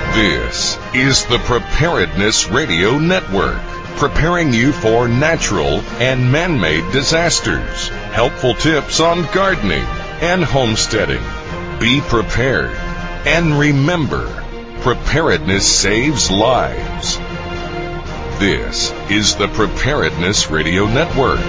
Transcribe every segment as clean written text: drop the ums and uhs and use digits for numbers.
This is the Preparedness Radio Network, preparing you for natural and man-made disasters. Helpful tips on gardening and homesteading. Be prepared. And remember, preparedness saves lives. This is the Preparedness Radio Network.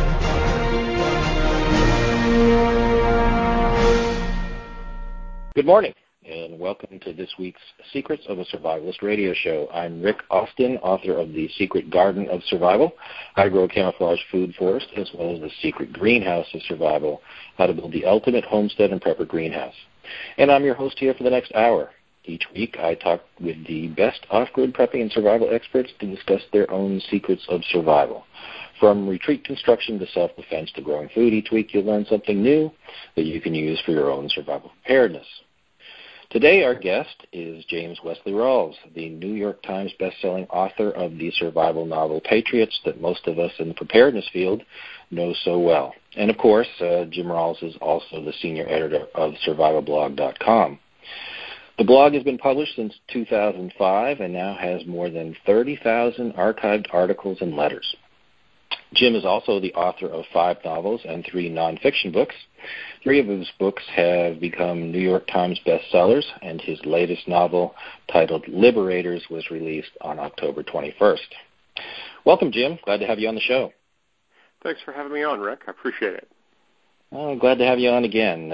Good morning, and welcome to this week's Secrets of a Survivalist radio show. I'm Rick Austin, author of The Secret Garden of Survival, Agro-Camouflage Food Forest, as well as The Secret Greenhouse of Survival, How to Build the Ultimate Homestead and Prepper Greenhouse. And I'm your host here for the next hour. Each week, I talk with the best off-grid prepping and survival experts to discuss their own secrets of survival. From retreat construction to self-defense to growing food, each week you'll learn something new that you can use for your own survival preparedness. Today, our guest is James Wesley Rawls, the New York Times bestselling author of the survival novel Patriots that most of us in the preparedness field know so well. And, of course, Jim Rawls is also the senior editor of survivalblog.com. The blog has been published since 2005 and now has more than 30,000 archived articles and letters. Jim is also the author of 5 novels and 3 nonfiction books. 3 of his books have become New York Times bestsellers, and his latest novel, titled Liberators, was released on October 21st. Welcome, Jim. Glad to have you on the show. Thanks for having me on, Rick. I appreciate it. Oh, glad to have you on again.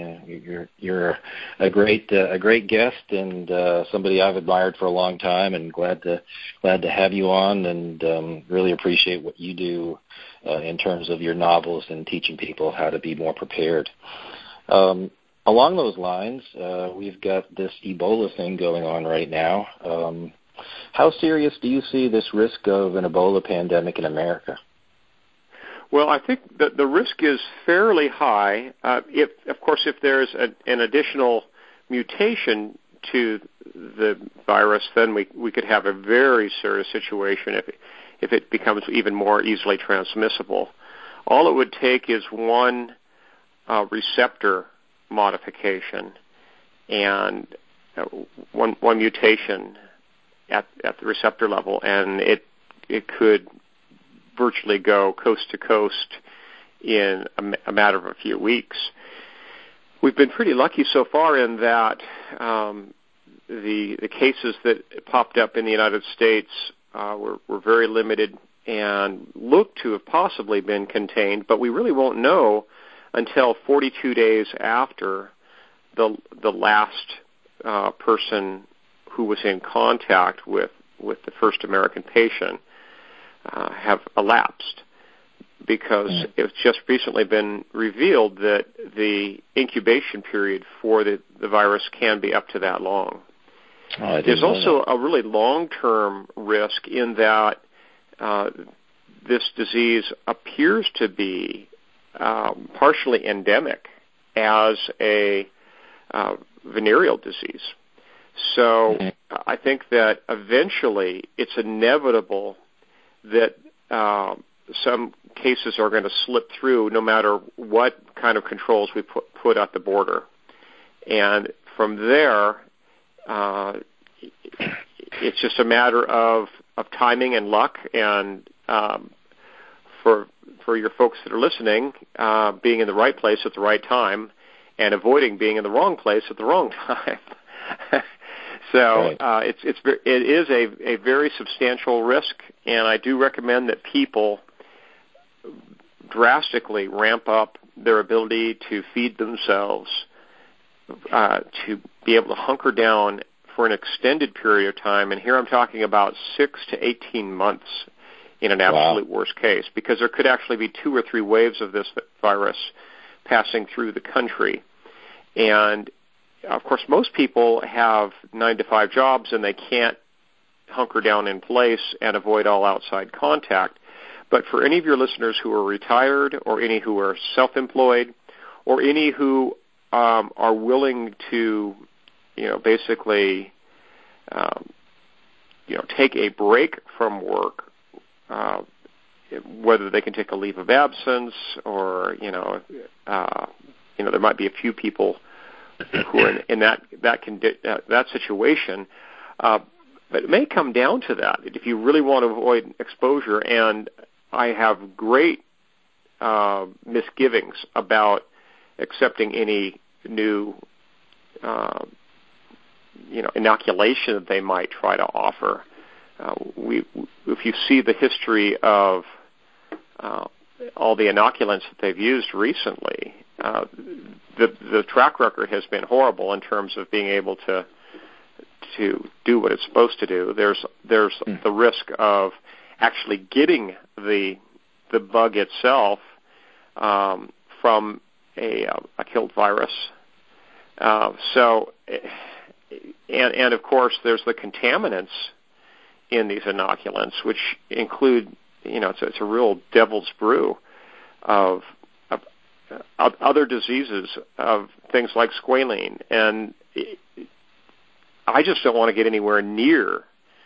You're a great guest and somebody I've admired for a long time, and glad to have you on, and really appreciate what you do in terms of your novels and teaching people how to be more prepared. Along those lines, we've got this Ebola thing going on right now. How serious do you see this risk of an Ebola pandemic in America? Well, I think that the risk is fairly high. If there's an additional mutation to the virus, then we could have a very serious situation if it becomes even more easily transmissible. All it would take is one receptor modification and one mutation at the receptor level, and it could virtually go coast to coast in a matter of a few weeks. We've been pretty lucky so far in that the cases that popped up in the United States were very limited and looked to have possibly been contained, but we really won't know until 42 days after the last person who was in contact with the first American patient have elapsed, because it's just recently been revealed that the incubation period for the virus can be up to that long. There's also a really long-term risk in that this disease appears to be partially endemic as a venereal disease. So I think that eventually it's inevitable that some cases are going to slip through no matter what kind of controls we put at the border. And from there, it's just a matter of timing and luck, and for your folks that are listening, being in the right place at the right time and avoiding being in the wrong place at the wrong time. So it is a very substantial risk, and I do recommend that people drastically ramp up their ability to feed themselves, to be able to hunker down for an extended period of time. And here I'm talking about 6 to 18 months in an absolute worst case, because there could actually be 2 or 3 waves of this virus passing through the country. And of course, most people have 9-to-5 jobs, and they can't hunker down in place and avoid all outside contact. But for any of your listeners who are retired, or any who are self-employed, or any who are willing to, basically, take a break from work, whether they can take a leave of absence, or there might be a few people who are in that situation. But it may come down to that if you really want to avoid exposure. And I have great misgivings about accepting any new, inoculation that they might try to offer. If you see the history of all the inoculants that they've used recently, the track record has been horrible in terms of being able to do what it's supposed to do. There's the risk of actually getting the bug itself from a killed virus. And of course there's the contaminants in these inoculants, which include, it's a real devil's brew of other diseases, of things like squalene, and I just don't want to get anywhere near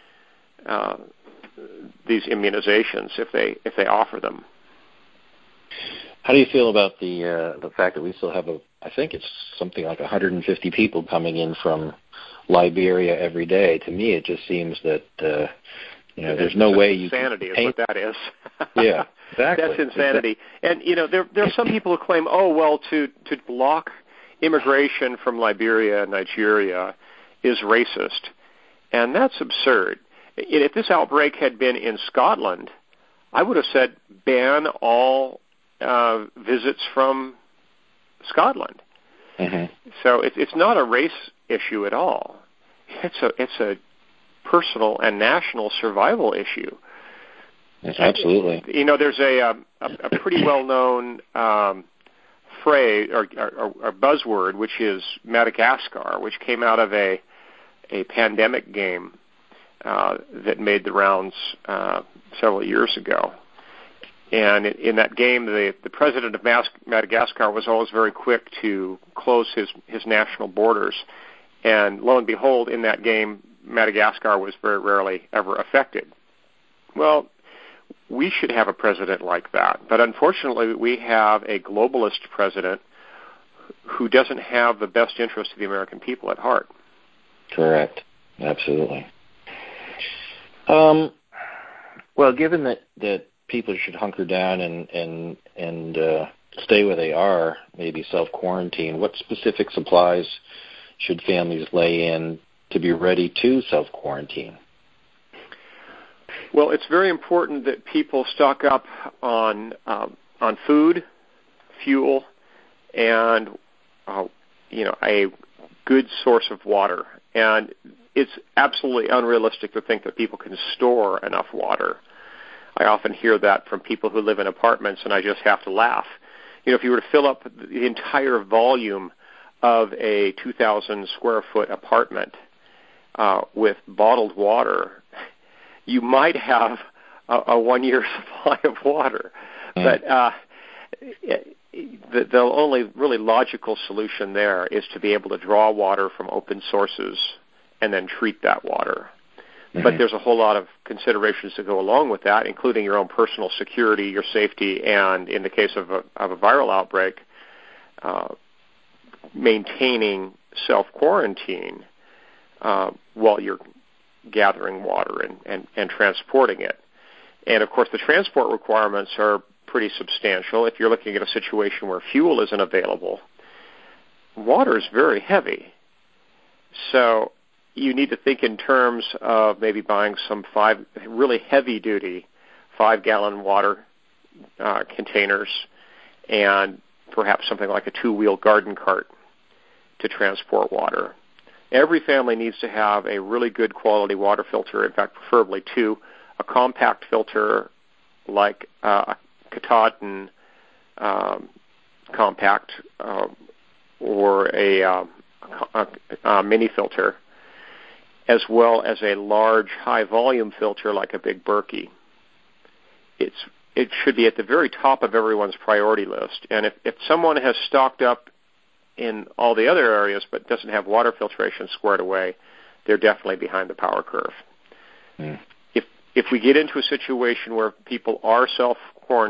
these immunizations if they offer them. How do you feel about the fact that we still have I think it's something like 150 people coming in from Liberia every day? To me, it just seems that there's no way you insanity can is what that is. Yeah, exactly. That's insanity. And there are some people who claim, to block immigration from Liberia and Nigeria is racist, and that's absurd. If this outbreak had been in Scotland, I would have said ban all visits from Scotland. Mm-hmm. So it's not a race issue at all. It's a personal and national survival issue. Absolutely. There's a pretty well-known phrase or buzzword, which is Madagascar, which came out of a pandemic game that made the rounds several years ago. And in that game, the president of Madagascar was always very quick to close his national borders. And lo and behold, in that game, Madagascar was very rarely ever affected. Well, we should have a president like that. But unfortunately, we have a globalist president who doesn't have the best interest of the American people at heart. Correct. Absolutely. Well, given that people should hunker down and stay where they are, maybe self-quarantine, what specific supplies should families lay in to be ready to self-quarantine? Well, it's very important that people stock up on food, fuel, and a good source of water. And it's absolutely unrealistic to think that people can store enough water. I often hear that from people who live in apartments, and I just have to laugh. If you were to fill up the entire volume of a 2,000 square foot apartment with bottled water, you might have a 1 year supply of water. But the only really logical solution there is to be able to draw water from open sources and then treat that water. Mm-hmm. But there's a whole lot of considerations that go along with that, including your own personal security, your safety, and in the case of a viral outbreak, maintaining self-quarantine while you're gathering water and transporting it. And, of course, the transport requirements are pretty substantial. If you're looking at a situation where fuel isn't available, water is very heavy. So you need to think in terms of maybe buying some really heavy-duty 5-gallon water containers and perhaps something like a 2-wheel garden cart to transport water. Every family needs to have a really good quality water filter, in fact, preferably 2, a compact filter like a Katahdin compact or a mini filter, as well as a large high-volume filter like a big Berkey. It should be at the very top of everyone's priority list. And if someone has stocked up in all the other areas but doesn't have water filtration squared away, they're definitely behind the power curve. Mm. If we get into a situation where people are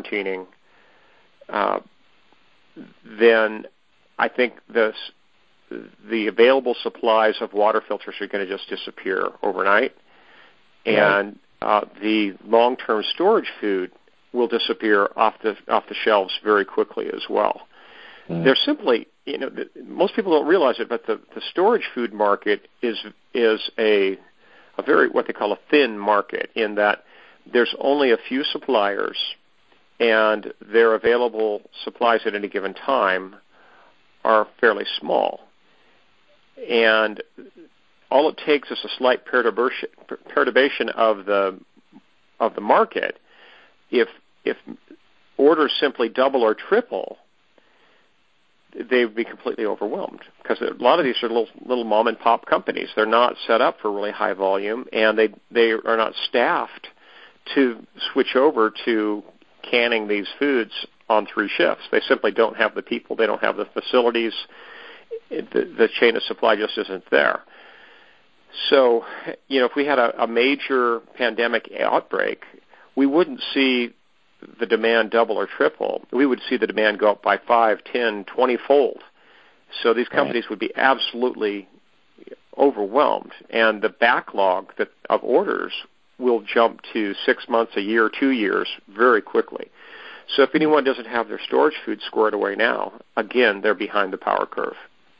self-quarantining, then I think the the available supplies of water filters are going to just disappear overnight, and the long-term storage food will disappear off the shelves very quickly as well. They're simply, most people don't realize it, but the storage food market is a very, what they call a thin market, in that there's only a few suppliers, and their available supplies at any given time are fairly small. And all it takes is a slight perturbation of the market. If orders simply double or triple, they would be completely overwhelmed, because a lot of these are little mom and pop companies. They're not set up for really high volume, and they are not staffed to switch over to canning these foods on 3 shifts. They simply don't have the people. They don't have the facilities. The chain of supply just isn't there. So, if we had a major pandemic outbreak, we wouldn't see the demand double or triple. We would see the demand go up by 5, 10, 20-fold. So these companies would be absolutely overwhelmed, and the backlog of orders will jump to 6 months, a year, 2 years very quickly. So if anyone doesn't have their storage food squared away now, again, they're behind the power curve.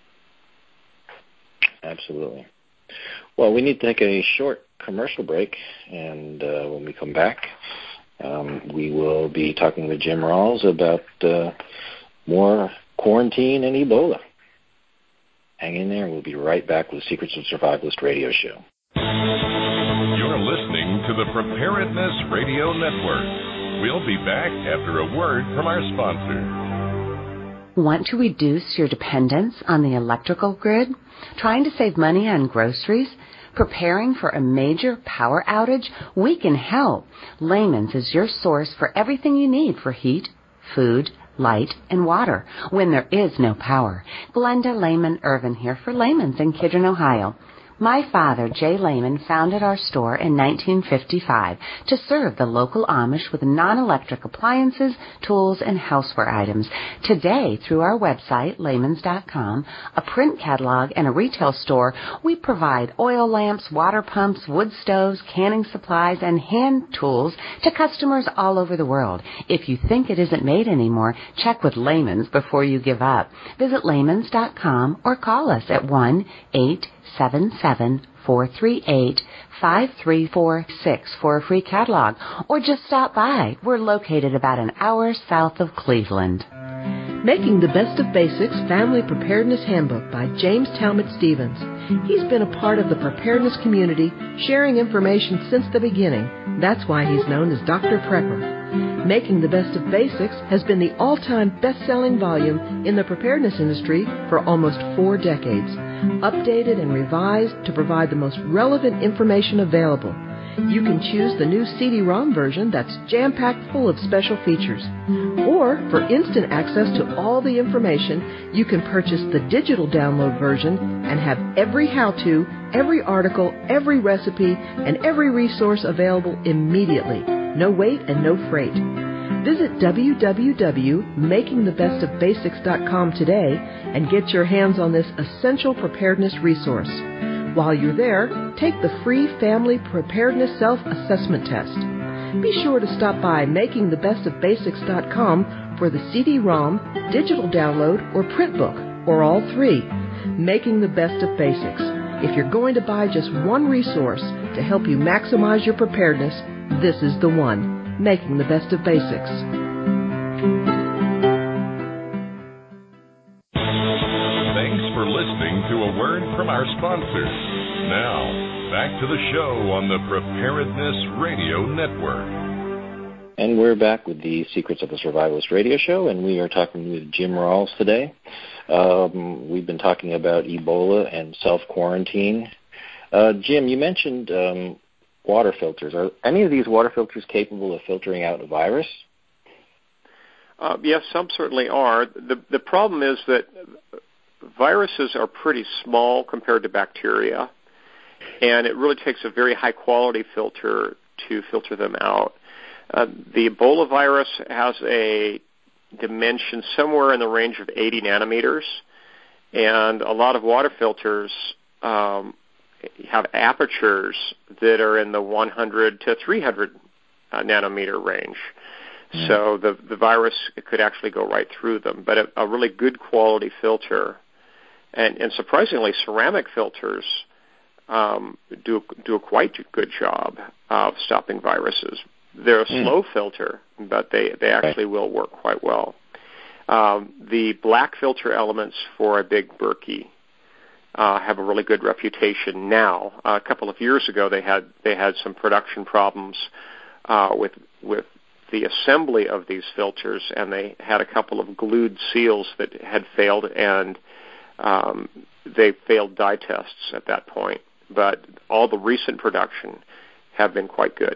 Absolutely. Well, we need to take a short commercial break, and when we come back, we will be talking with Jim Rawls about more quarantine and Ebola. Hang in there. We'll be right back with Secrets of Survivalist Radio Show. You're listening to the Preparedness Radio Network. We'll be back after a word from our sponsor. Want to reduce your dependence on the electrical grid? Trying to save money on groceries? Preparing for a major power outage? We can help. Lehman's is your source for everything you need for heat, food, light, and water when there is no power. Glenda Lehman Irvin here for Lehman's in Kidron, Ohio. My father, Jay Lehman, founded our store in 1955 to serve the local Amish with non-electric appliances, tools, and houseware items. Today, through our website, Lehmans.com, a print catalog, and a retail store, we provide oil lamps, water pumps, wood stoves, canning supplies, and hand tools to customers all over the world. If you think it isn't made anymore, check with Lehmans before you give up. Visit Lehmans.com or call us at 1-877-438-5346 for a free catalog, or just stop by. We're located about an hour south of Cleveland. Making the Best of Basics Family Preparedness Handbook by James Talmadge Stevens. He's been a part of the preparedness community, sharing information since the beginning. That's why he's known as Dr. Prepper. Making the Best of Basics has been the all-time best-selling volume in the preparedness industry for almost 4 decades. Updated and revised to provide the most relevant information available. You can choose the new CD-ROM version that's jam-packed full of special features. Or, for instant access to all the information, you can purchase the digital download version and have every how-to, every article, every recipe, and every resource available immediately. No wait and no freight. Visit www.makingthebestofbasics.com today and get your hands on this essential preparedness resource. While you're there, take the free Family Preparedness Self-Assessment Test. Be sure to stop by makingthebestofbasics.com for the CD-ROM, digital download, or print book, or all 3. Making the Best of Basics. If you're going to buy just one resource to help you maximize your preparedness, this is the one. Making the Best of Basics. Thanks for listening to a word from our sponsors. Now, back to the show on the Preparedness Radio Network. And we're back with the Secrets of a Survivalist Radio Show, and we are talking with Jim Rawls today. We've been talking about Ebola and self-quarantine. Jim, you mentioned water filters. Are any of these water filters capable of filtering out a virus? Yes, some certainly are. The problem is that viruses are pretty small compared to bacteria, and it really takes a very high-quality filter to filter them out. The Ebola virus has a dimension somewhere in the range of 80 nanometers, And a lot of water filters have apertures that are in the 100 to 300 nanometer range. So the virus could actually go right through them. But a really good quality filter, and surprisingly, ceramic filters do a quite good job of stopping viruses. They're a slow filter, but they actually will work quite well. The black filter elements for a big Berkey have a really good reputation now. A couple of years ago, they had some production problems with the assembly of these filters, and they had a couple of glued seals that had failed, and they failed dye tests at that point. But all the recent production have been quite good.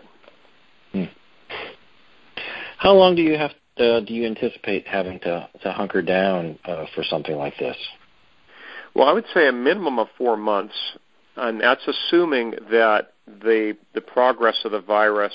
How long do you anticipate having to hunker down for something like this? Well, I would say a minimum of 4 months, and that's assuming that the progress of the virus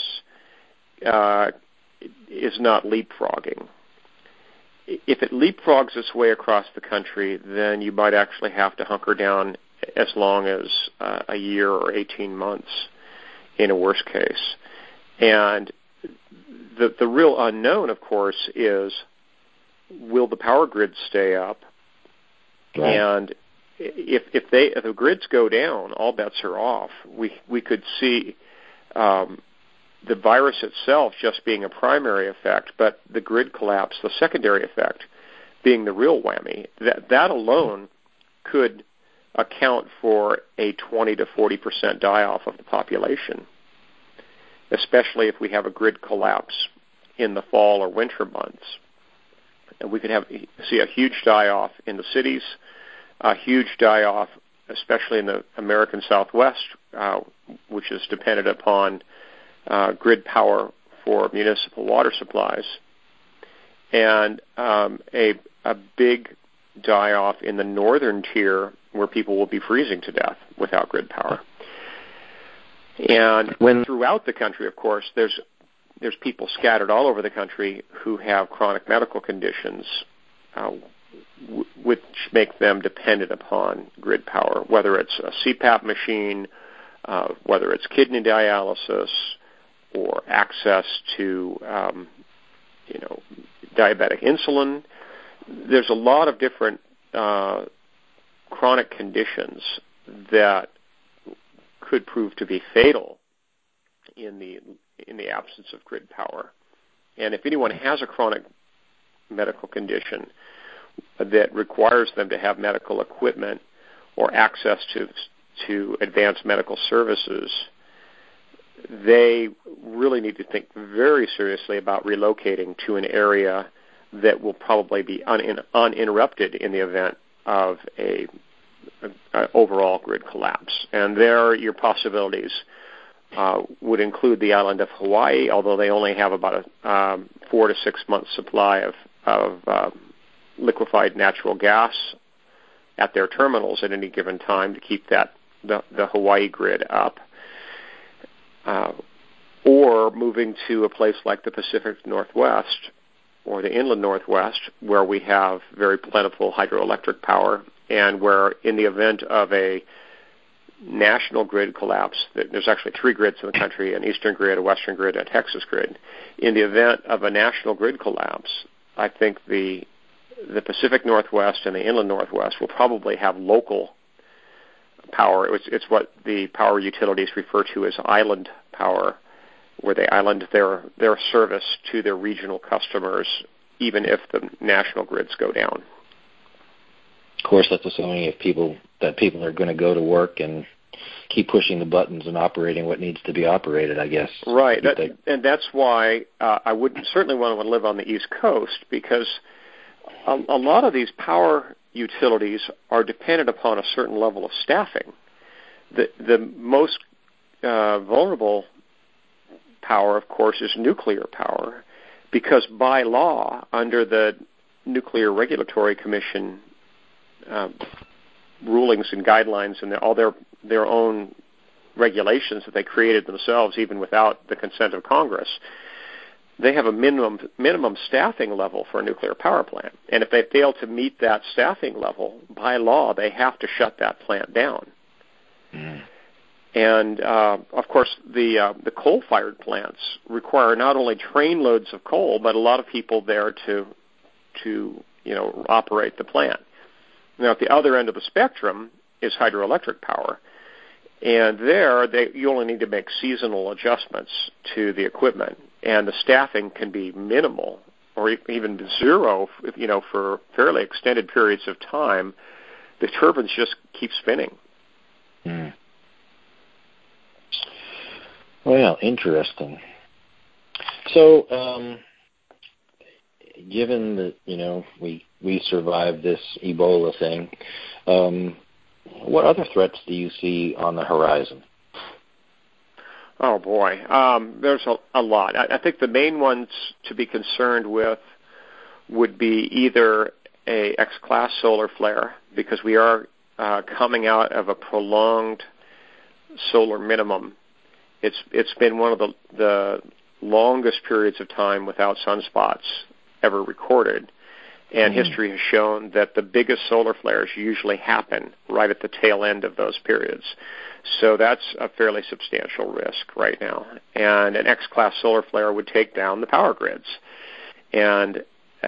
is not leapfrogging. If it leapfrogs its way across the country, then you might actually have to hunker down as long as a year or 18 months in a worst case. And the real unknown, of course, is will the power grid stay up? Right. And if the grids go down, all bets are off. We could see the virus itself just being a primary effect, but the grid collapse, the secondary effect, being the real whammy. That alone could account for a 20 to 40% die-off of the population, especially if we have a grid collapse in the fall or winter months. And we could see a huge die-off in the cities, a huge die-off, especially in the American Southwest, which is dependent upon grid power for municipal water supplies, and a big die-off in the northern tier where people will be freezing to death without grid power. And throughout the country, of course, there's people scattered all over the country who have chronic medical conditions, which make them dependent upon grid power, whether it's a CPAP machine, whether it's kidney dialysis, or access to, diabetic insulin. There's a lot of different chronic conditions that could prove to be fatal in the absence of grid power. And if anyone has a chronic medical condition that requires them to have medical equipment or access to advanced medical services, they really need to think very seriously about relocating to an area that will probably be uninterrupted in the event of a overall grid collapse. And there, your possibilities would include the island of Hawaii, although they only have about a 4 to 6 month supply of liquefied natural gas at their terminals at any given time to keep the Hawaii grid up. Or moving to a place like the Pacific Northwest or the inland Northwest, where we have very plentiful hydroelectric power, and where in the event of a national grid collapse, there's actually 3 grids in the country, an eastern grid, a western grid, and a Texas grid. In the event of a national grid collapse, I think the Pacific Northwest and the inland Northwest will probably have local power. It's what the power utilities refer to as island power, where they island their service to their regional customers, even if the national grids go down. Of course, that's assuming people are going to go to work and keep pushing the buttons and operating what needs to be operated, I guess. Right, and that's why I wouldn't certainly want to live on the East Coast, because a lot of these power utilities are dependent upon a certain level of staffing. The most vulnerable power, of course, is nuclear power, because by law, under the Nuclear Regulatory Commission rulings and guidelines and all their own regulations that they created themselves, even without the consent of Congress, they have a minimum staffing level for a nuclear power plant, and if they fail to meet that staffing level, by law, they have to shut that plant down. Mm. And of course, the coal-fired plants require not only trainloads of coal, but a lot of people there to operate the plant. Now, at the other end of the spectrum is hydroelectric power, and there you only need to make seasonal adjustments to the equipment, and the staffing can be minimal or even zero, for fairly extended periods of time. The turbines just keep spinning. Mm. Well, interesting. So, given that we survived this Ebola thing, what other threats do you see on the horizon? Oh boy, there's a lot. I think the main ones to be concerned with would be either a X-class solar flare, because we are coming out of a prolonged solar minimum. It's been one of the longest periods of time without sunspots ever recorded, and history has shown that the biggest solar flares usually happen right at the tail end of those periods. So that's a fairly substantial risk right now. And an X-class solar flare would take down the power grids, and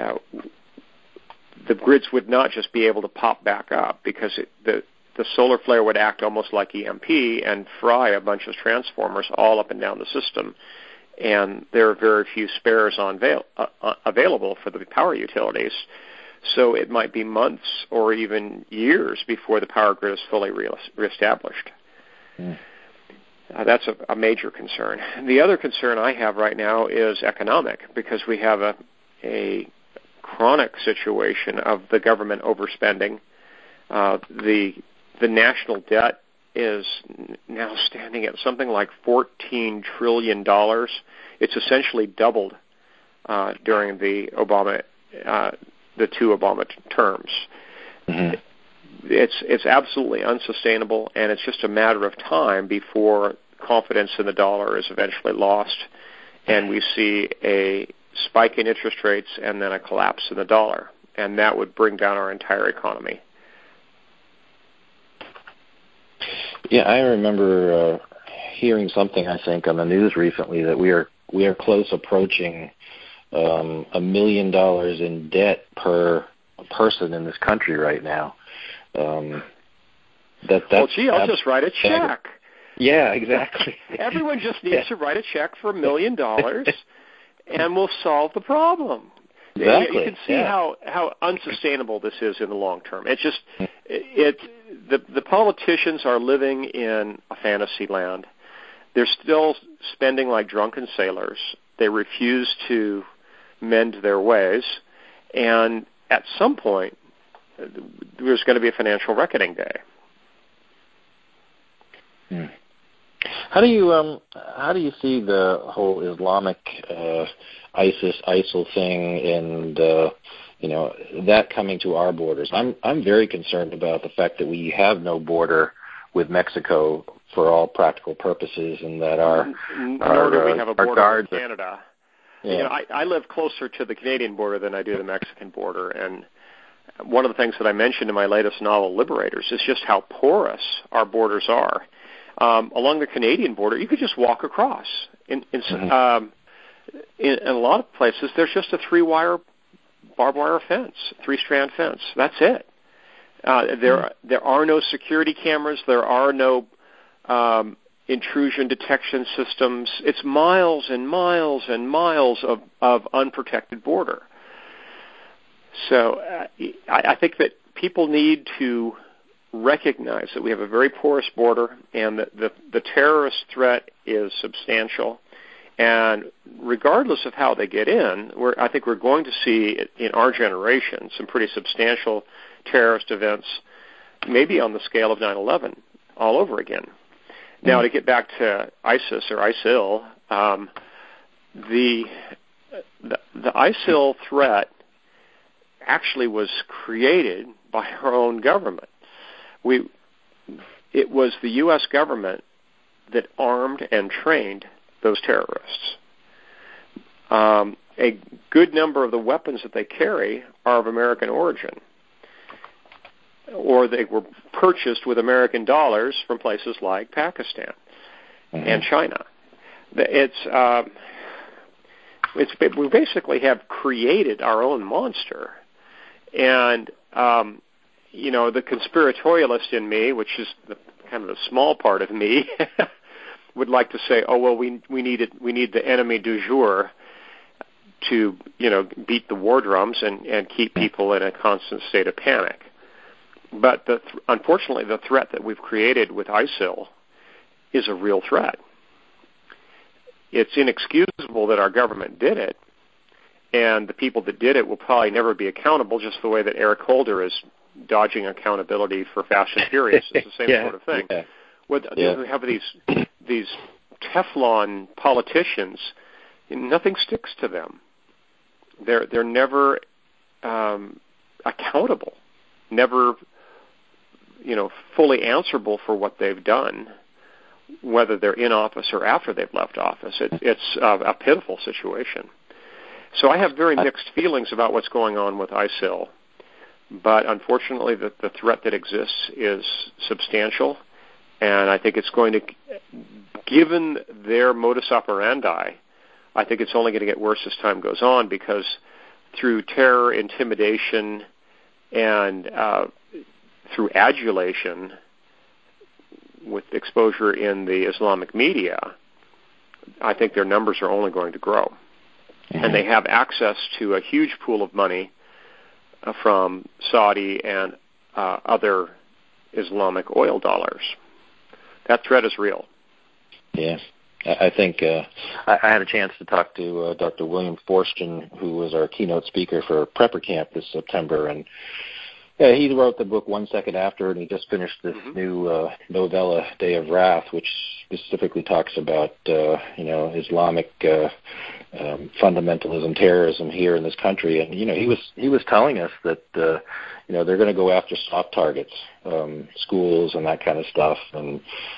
the grids would not just be able to pop back up, because the solar flare would act almost like EMP and fry a bunch of transformers all up and down the system. And there are very few spares available for the power utilities. So it might be months or even years before the power grid is fully reestablished. Mm. That's a major concern. The other concern I have right now is economic, because we have a chronic situation of the government overspending. The national debt is now standing at something like $14 trillion. It's essentially doubled during the two Obama terms. Mm-hmm. It's absolutely unsustainable, and it's just a matter of time before confidence in the dollar is eventually lost, and we see a spike in interest rates and then a collapse in the dollar, and that would bring down our entire economy. Yeah, I remember hearing something, I think, on the news recently that we are close approaching $1 million in debt per person in this country right now. I'll just write a check. Yeah, exactly. Everyone just needs to write a check for $1 million, and we'll solve the problem. Exactly. You can see how unsustainable this is in the long term. The politicians are living in a fantasy land. They're still spending like drunken sailors. They refuse to mend their ways, and at some point, there's going to be a financial reckoning day. Hmm. How do you see the whole Islamic ISIL thing and that coming to our borders? I'm very concerned about the fact that we have no border with Mexico for all practical purposes, and that nor do we have a border with Canada. Yeah. I live closer to the Canadian border than I do the Mexican border, and one of the things that I mentioned in my latest novel, Liberators, is just how porous our borders are. Along the Canadian border, you could just walk across. In a lot of places, there's just a three-wire barbed wire fence, three-strand fence. That's it. There are no security cameras. There are no intrusion detection systems. It's miles and miles and miles of unprotected border. So I think that people need to recognize that we have a very porous border, and that the terrorist threat is substantial. And regardless of how they get in, I think we're going to see in our generation some pretty substantial terrorist events, maybe on the scale of 9/11 all over again. Now, to get back to ISIS or ISIL, the ISIL threat actually was created by our own government. It was the U.S. government that armed and trained those terrorists. a good number of the weapons that they carry are of American origin, or they were purchased with American dollars from places like Pakistan and China. We basically have created our own monster, and the conspiratorialist in me, which is kind of the small part of me, would like to say, oh well, we need the enemy du jour to beat the war drums and keep people in a constant state of panic. But unfortunately, the threat that we've created with ISIL is a real threat. It's inexcusable that our government did it, and the people that did it will probably never be accountable, just the way that Eric Holder is dodging accountability for Fast and Furious. It's the same sort of thing. We have these Teflon politicians, nothing sticks to them. They're never accountable, never fully answerable for what they've done, whether they're in office or after they've left office. It's a pitiful situation. So I have very mixed feelings about what's going on with ISIL, but unfortunately the threat that exists is substantial, and I think it's going to, given their modus operandi, I think it's only going to get worse as time goes on, because through terror, intimidation, and through adulation with exposure in the Islamic media, I think their numbers are only going to grow. And they have access to a huge pool of money from Saudi and other Islamic oil dollars. That threat is real. Yeah. I think I had a chance to talk to Dr. William Forstchen, who was our keynote speaker for Prepper Camp this September, and he wrote the book 1 Second After, and he just finished this new novella, Day of Wrath, which specifically talks about Islamic fundamentalism, terrorism here in this country. And he was telling us that they're going to go after soft targets, schools and that kind of stuff, and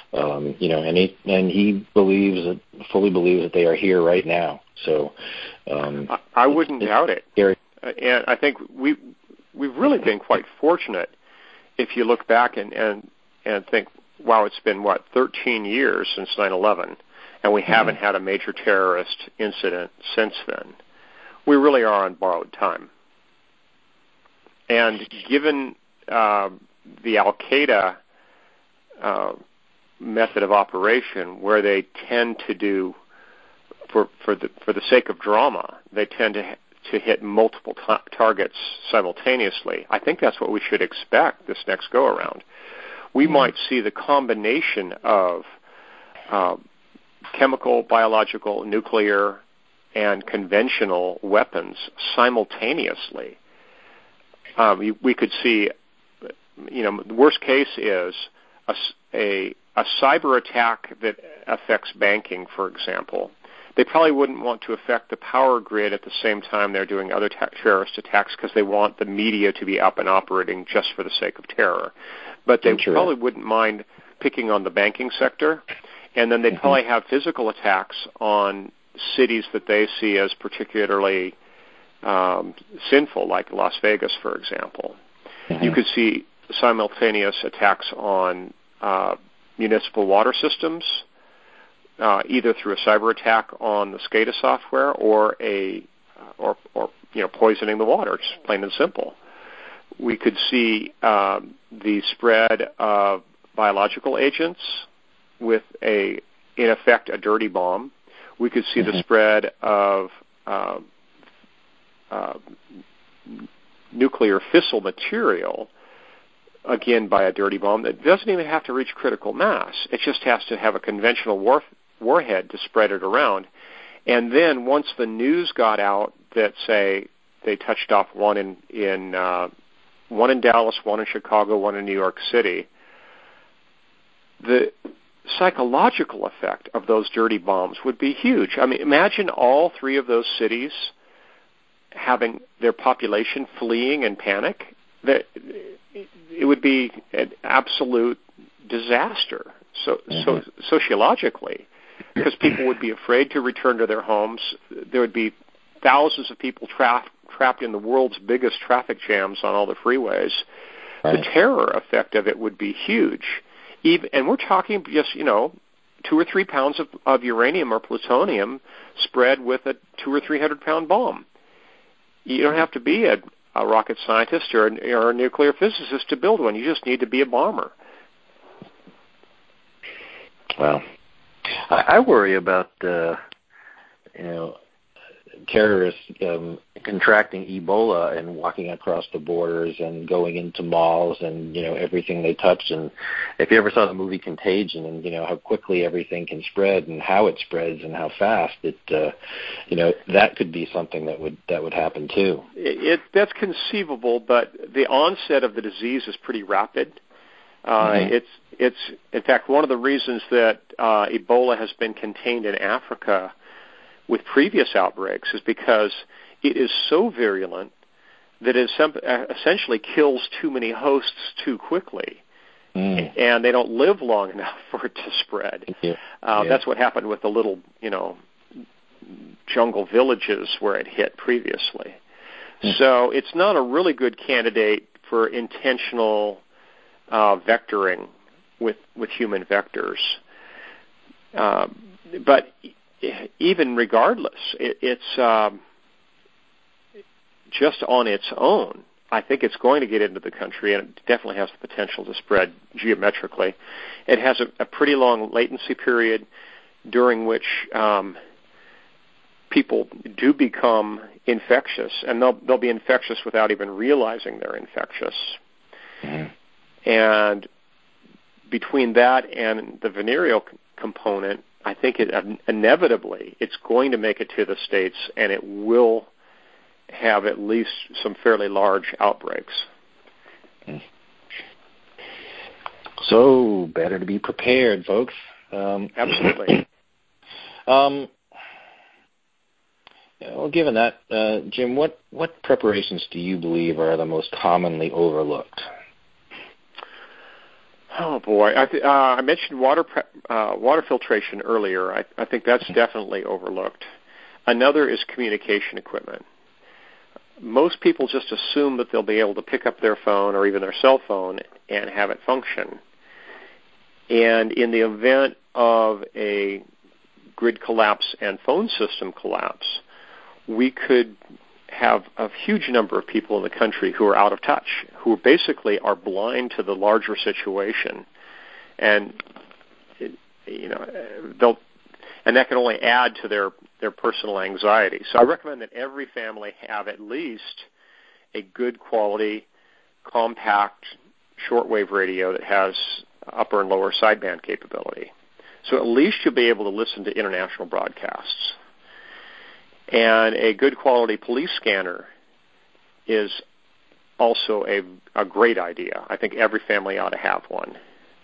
he fully believes that they are here right now. So I wouldn't doubt it. Scary. And I think we've really been quite fortunate if you look back and think, wow, it's been, 13 years since 9/11, and we haven't had a major terrorist incident since then. We really are on borrowed time. And given the Al-Qaeda method of operation, where they tend to do, for the sake of drama, they tend to hit multiple targets simultaneously, I think that's what we should expect this next go-around. We might see the combination of chemical, biological, nuclear, and conventional weapons simultaneously. We could see, the worst case is a cyber attack that affects banking, for example. They probably wouldn't want to affect the power grid at the same time they're doing other terrorist attacks, because they want the media to be up and operating just for the sake of terror. But they probably wouldn't mind picking on the banking sector, and then they'd probably have physical attacks on cities that they see as particularly sinful, like Las Vegas, for example. You could see simultaneous attacks on municipal water systems, either through a cyber attack on the SCADA software or poisoning the water, just plain and simple. We could see the spread of biological agents with in effect, a dirty bomb. We could see the spread of nuclear fissile material, again by a dirty bomb that doesn't even have to reach critical mass. It just has to have a conventional warhead to spread it around. And then once the news got out that, say, they touched off one in Dallas, one in Chicago, one in New York City, the psychological effect of those dirty bombs would be huge. I mean, imagine all three of those cities having their population fleeing in panic. It would be an absolute disaster, sociologically, because people would be afraid to return to their homes. There would be thousands of people trapped in the world's biggest traffic jams on all the freeways, the terror effect of it would be huge. And we're talking just, 2 or 3 pounds of uranium or plutonium spread with a 200 or 300 pound bomb. You don't have to be a rocket scientist or a nuclear physicist to build one. You just need to be a bomber. Well, I worry about terrorists contracting Ebola and walking across the borders and going into malls and everything they touch. And if you ever saw the movie Contagion and how quickly everything can spread and how it spreads and how fast it that could be something that would happen too. That's conceivable, but the onset of the disease is pretty rapid. It's in fact one of the reasons that Ebola has been contained in Africa with previous outbreaks is because it is so virulent that it essentially kills too many hosts too quickly, and they don't live long enough for it to spread. That's what happened with the little, jungle villages where it hit previously. So it's not a really good candidate for intentional vectoring with human vectors. But even regardless, it's just on its own. I think it's going to get into the country, and it definitely has the potential to spread geometrically. It has a pretty long latency period during which people do become infectious, and they'll be infectious without even realizing they're infectious. And between that and the venereal component, I think inevitably it's going to make it to the States, and it will have at least some fairly large outbreaks. So better to be prepared, folks. Absolutely. Well, given that, Jim, what preparations do you believe are the most commonly overlooked? Oh boy, I mentioned water filtration earlier. I think that's definitely overlooked. Another is communication equipment. Most people just assume that they'll be able to pick up their phone or even their cell phone and have it function. And in the event of a grid collapse and phone system collapse, we could have a huge number of people in the country who are out of touch, who basically are blind to the larger situation, and that can only add to their personal anxiety. So I recommend that every family have at least a good quality, compact shortwave radio that has upper and lower sideband capability. So at least you'll be able to listen to international broadcasts. And a good quality police scanner is also a great idea. I think every family ought to have one.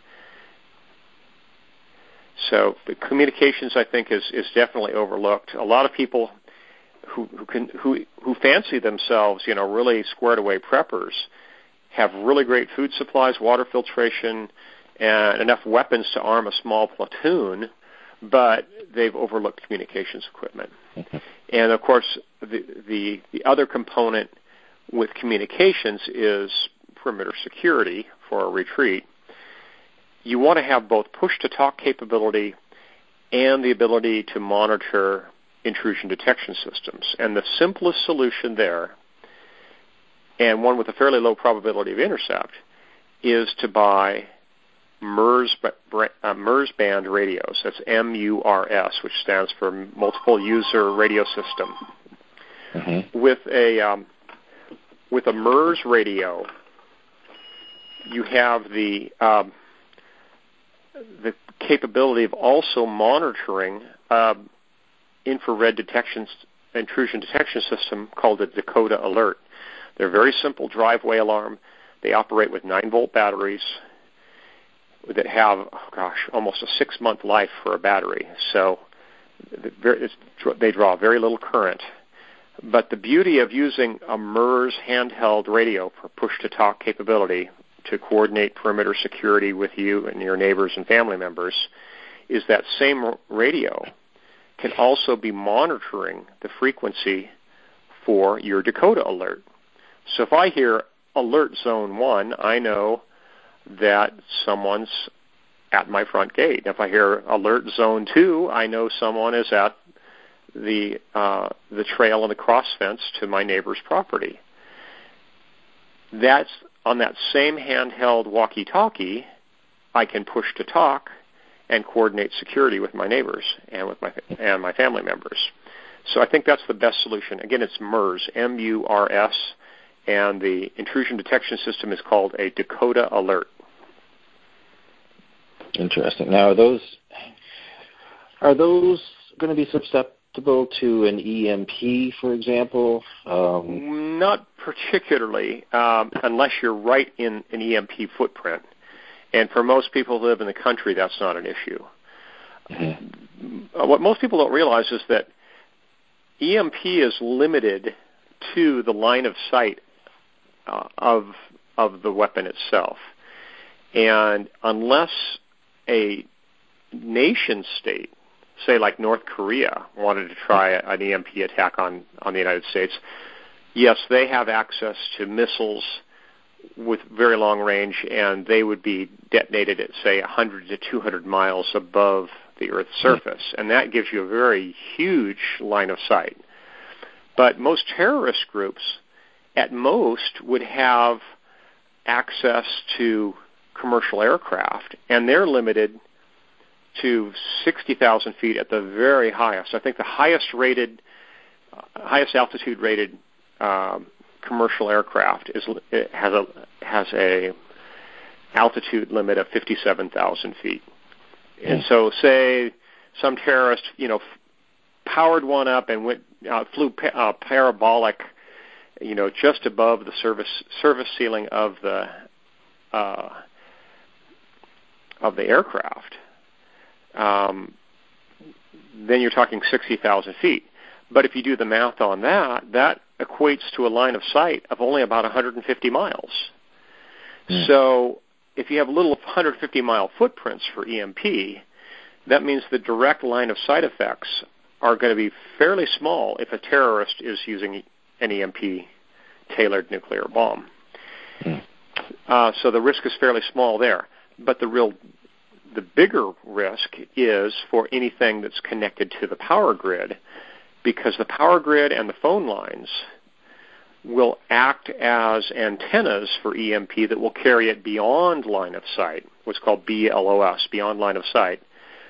So the communications, I think, is definitely overlooked. A lot of people who fancy themselves, really squared away preppers, have really great food supplies, water filtration, and enough weapons to arm a small platoon, but they've overlooked communications equipment. And, of course, the other component with communications is perimeter security for a retreat. You want to have both push-to-talk capability and the ability to monitor intrusion detection systems. And the simplest solution there, and one with a fairly low probability of intercept, is to buy MERS band radios. That's MURS, which stands for Multiple User Radio System. With a MERS radio, you have the capability of also monitoring infrared intrusion detection system called the Dakota Alert. They're a very simple driveway alarm. They operate with 9-volt batteries that have, almost a 6-month life for a battery. So they draw very little current. But the beauty of using a MERS handheld radio for push-to-talk capability to coordinate perimeter security with you and your neighbors and family members is that same radio can also be monitoring the frequency for your Dakota alert. So if I hear alert zone 1, I know that someone's at my front gate. If I hear alert zone 2, I know someone is at the trail and the cross fence to my neighbor's property. That's on that same handheld walkie-talkie. I can push to talk and coordinate security with my neighbors and with my family members. So I think that's the best solution. Again, it's MERS, M-U-R-S, and the intrusion detection system is called a Dakota Alert. Interesting. Now, are those going to be susceptible to an EMP, for example? Not particularly, unless you're right in an EMP footprint. And for most people who live in the country, that's not an issue. Mm-hmm. What most people don't realize is that EMP is limited to the line of sight of the weapon itself. And unless a nation state, say like North Korea, wanted to try an EMP attack on the United States, yes, they have access to missiles with very long range, and they would be detonated at, say, 100 to 200 miles above the Earth's surface. And that gives you a very huge line of sight. But most terrorist groups, at most, would have access to commercial aircraft, and they're limited to 60,000 feet at the very highest. I think the highest altitude rated commercial aircraft has a altitude limit of 57,000 feet. And so, say some terrorist, powered one up and flew parabolic, just above the service ceiling of the aircraft. Then you're talking 60,000 feet. But if you do the math on that equates to a line of sight of only about 150 miles. Mm. So if you have little 150-mile footprints for EMP, that means the direct line of sight effects are going to be fairly small if a terrorist is using an EMP-tailored nuclear bomb. Mm. So the risk is fairly small there. But the bigger risk is for anything that's connected to the power grid, because the power grid and the phone lines will act as antennas for EMP that will carry it beyond line of sight, what's called BLOS, beyond line of sight.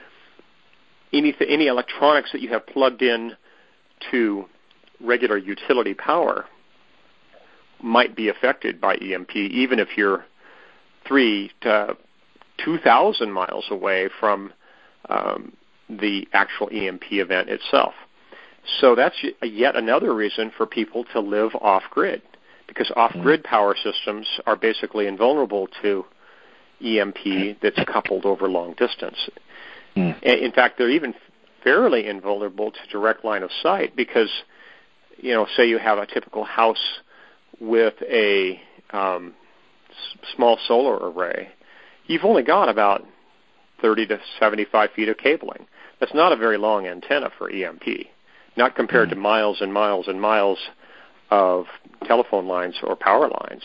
Any electronics that you have plugged in to regular utility power might be affected by EMP, even if you're 3 to 2,000 miles away from the actual EMP event itself. So that's yet another reason for people to live off-grid, because off-grid power systems are basically invulnerable to EMP that's coupled over long distance. In fact, they're even fairly invulnerable to direct line of sight because, say you have a typical house with a small solar array, you've only got about 30 to 75 feet of cabling. That's not a very long antenna for EMP, not compared to miles and miles and miles of telephone lines or power lines.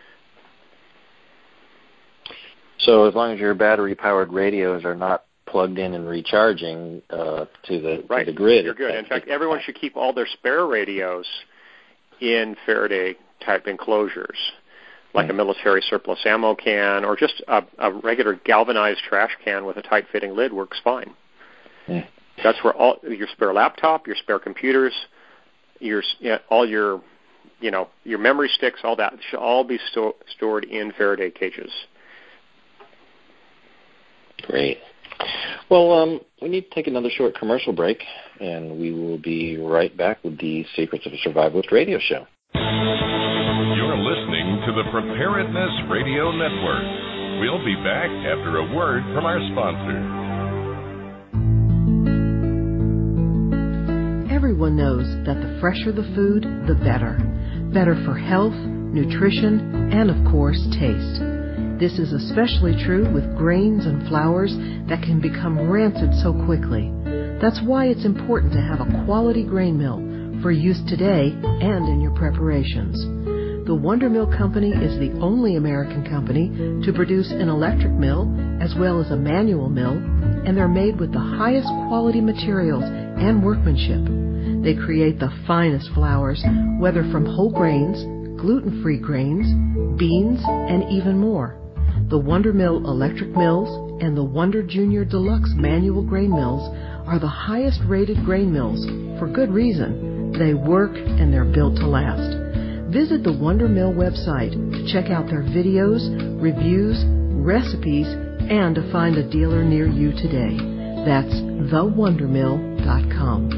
So as long as your battery-powered radios are not plugged in and recharging to the grid, you're good. In fact, everyone should keep all their spare radios in Faraday-type enclosures, like a military surplus ammo can, or just a regular galvanized trash can with a tight-fitting lid works fine. That's where all your spare laptop, your spare computers, all your memory sticks, all that should all be stored in Faraday cages. Great. Well, we need to take another short commercial break, and we will be right back with the Secrets of a Survivalist radio show. You're listening to the Preparedness Radio Network. We'll be back after a word from our sponsor. Everyone knows that the fresher the food, the better. Better for health, nutrition, and of course, taste. This is especially true with grains and flours that can become rancid so quickly. That's why it's important to have a quality grain mill for use today and in your preparations. The Wonder Mill Company is the only American company to produce an electric mill as well as a manual mill, and they're made with the highest quality materials and workmanship. They create the finest flours, whether from whole grains, gluten-free grains, beans, and even more. The Wonder Mill electric mills and the Wonder Junior Deluxe manual grain mills are the highest rated grain mills for good reason. They work and they're built to last. Visit the Wonder Mill website to check out their videos, reviews, recipes, and to find a dealer near you today. That's thewondermill.com.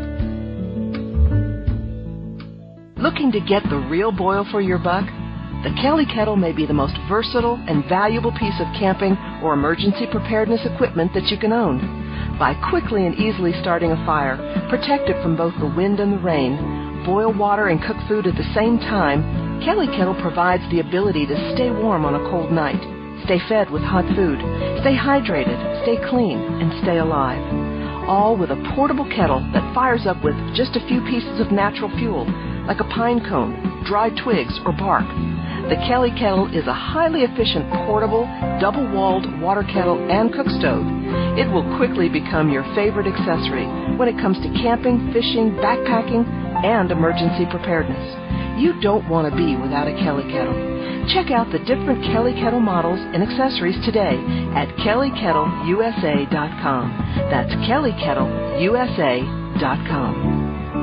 Looking to get the real boil for your buck? The Kelly Kettle may be the most versatile and valuable piece of camping or emergency preparedness equipment that you can own. By quickly and easily starting a fire, protect it from both the wind and the rain, boil water and cook food at the same time, Kelly Kettle provides the ability to stay warm on a cold night, stay fed with hot food, stay hydrated, stay clean, and stay alive. All with a portable kettle that fires up with just a few pieces of natural fuel, like a pine cone, dried twigs, or bark. The Kelly Kettle is a highly efficient, portable, double-walled water kettle and cook stove. It will quickly become your favorite accessory when it comes to camping, fishing, backpacking, and emergency preparedness. You don't want to be without a Kelly Kettle. Check out the different Kelly Kettle models and accessories today at KellyKettleUSA.com. That's KellyKettleUSA.com.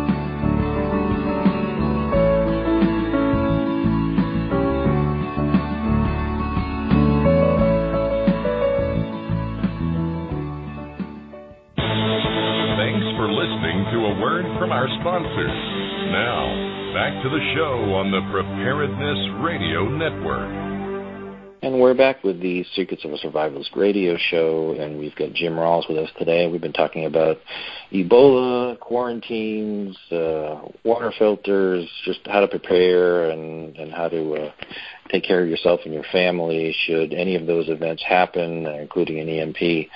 From our sponsors. Now, back to the show on the Preparedness Radio Network. And we're back with the Secrets of a Survivalist radio show, and we've got Jim Rawls with us today. We've been talking about Ebola, quarantines, water filters, just how to prepare and how to take care of yourself and your family should any of those events happen, including an EMP.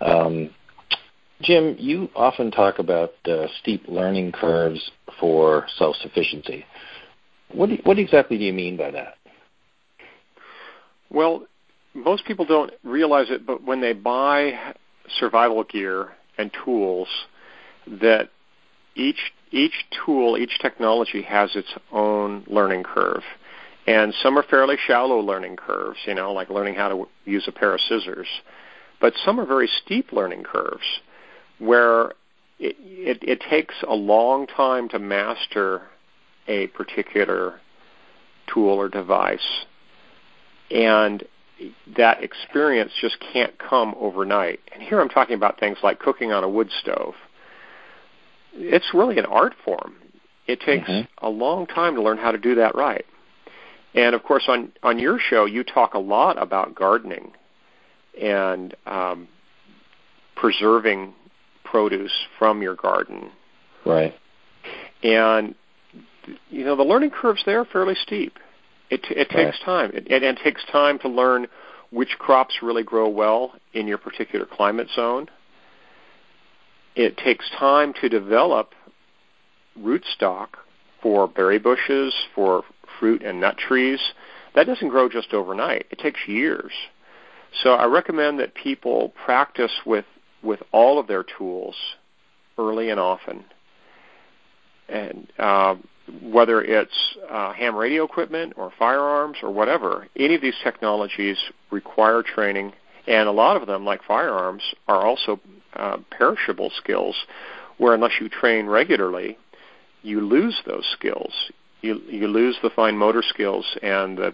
Jim, you often talk about steep learning curves for self-sufficiency. What exactly do you mean by that? Well, most people don't realize it, but when they buy survival gear and tools, that each tool, each technology has its own learning curve. And some are fairly shallow learning curves, like learning how to use a pair of scissors. But some are very steep learning curves, where it takes a long time to master a particular tool or device, and that experience just can't come overnight. And here I'm talking about things like cooking on a wood stove. It's really an art form. It takes a long time to learn how to do that right. And, of course, on your show, you talk a lot about gardening and preserving produce from your garden. Right. And, the learning curves there are fairly steep. It takes time. It takes time to learn which crops really grow well in your particular climate zone. It takes time to develop rootstock for berry bushes, for fruit and nut trees. That doesn't grow just overnight. It takes years. So I recommend that people practice with all of their tools early and often. And whether it's ham radio equipment or firearms or whatever, any of these technologies require training, and a lot of them, like firearms, are also perishable skills, where unless you train regularly, you lose those skills. You lose the fine motor skills and the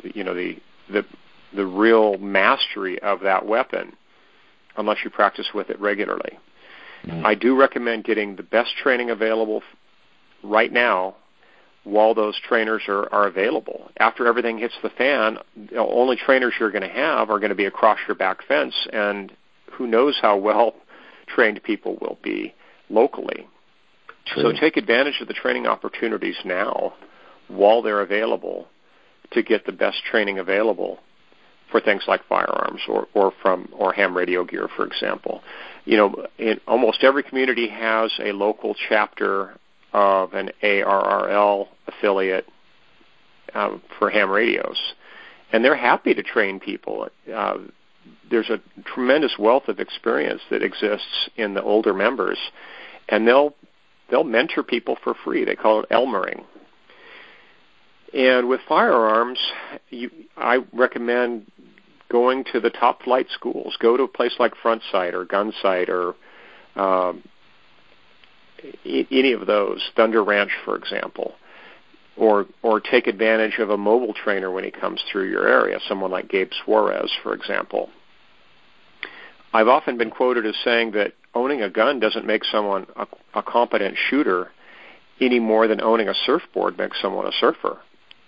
real mastery of that weapon unless you practice with it regularly. I do recommend getting the best training available right now while those trainers are available. After everything hits the fan, the only trainers you're going to have are going to be across your back fence, and who knows how well trained people will be locally. True. So take advantage of the training opportunities now while they're available to get the best training available for things like firearms or ham radio gear, for example. In almost every community has a local chapter of an ARRL affiliate for ham radios, and they're happy to train people. There's a tremendous wealth of experience that exists in the older members, and they'll mentor people for free. They call it Elmering. And with firearms, I recommend going to the top flight schools. Go to a place like Front Sight or Gun Sight or any of those, Thunder Ranch, for example, or take advantage of a mobile trainer when he comes through your area, someone like Gabe Suarez, for example. I've often been quoted as saying that owning a gun doesn't make someone a competent shooter any more than owning a surfboard makes someone a surfer.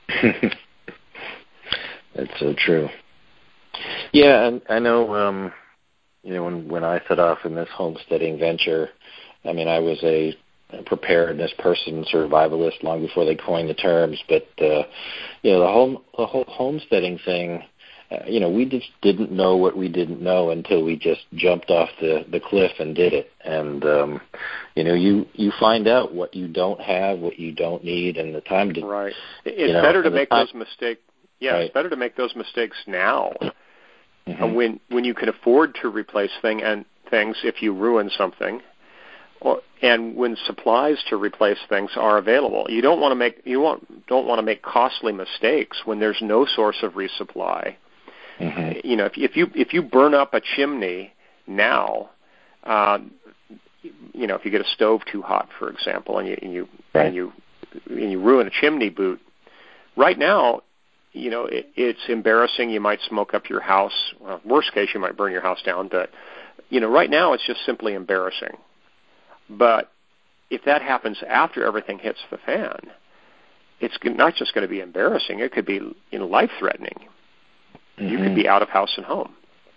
That's so true. Yeah, and I know, when I set off in this homesteading venture, I mean, I was a preparedness person, survivalist, long before they coined the terms. But the whole homesteading thing, we just didn't know what we didn't know until we just jumped off the cliff and did it. And you find out what you don't have, what you don't need, and the time to. Right. It's better to make those mistakes. Yeah, right. It's better to make those mistakes now, when you can afford to replace things if you ruin something. And when supplies to replace things are available, you don't want to make costly mistakes when there's no source of resupply. Mm-hmm. If you burn up a chimney now, if you get a stove too hot, for example, and you ruin a chimney boot, right now, it's embarrassing. You might smoke up your house. Well, worst case, you might burn your house down. But right now, it's just simply embarrassing. But if that happens after everything hits the fan, it's not just going to be embarrassing. It could be life-threatening. Mm-hmm. You could be out of house and home.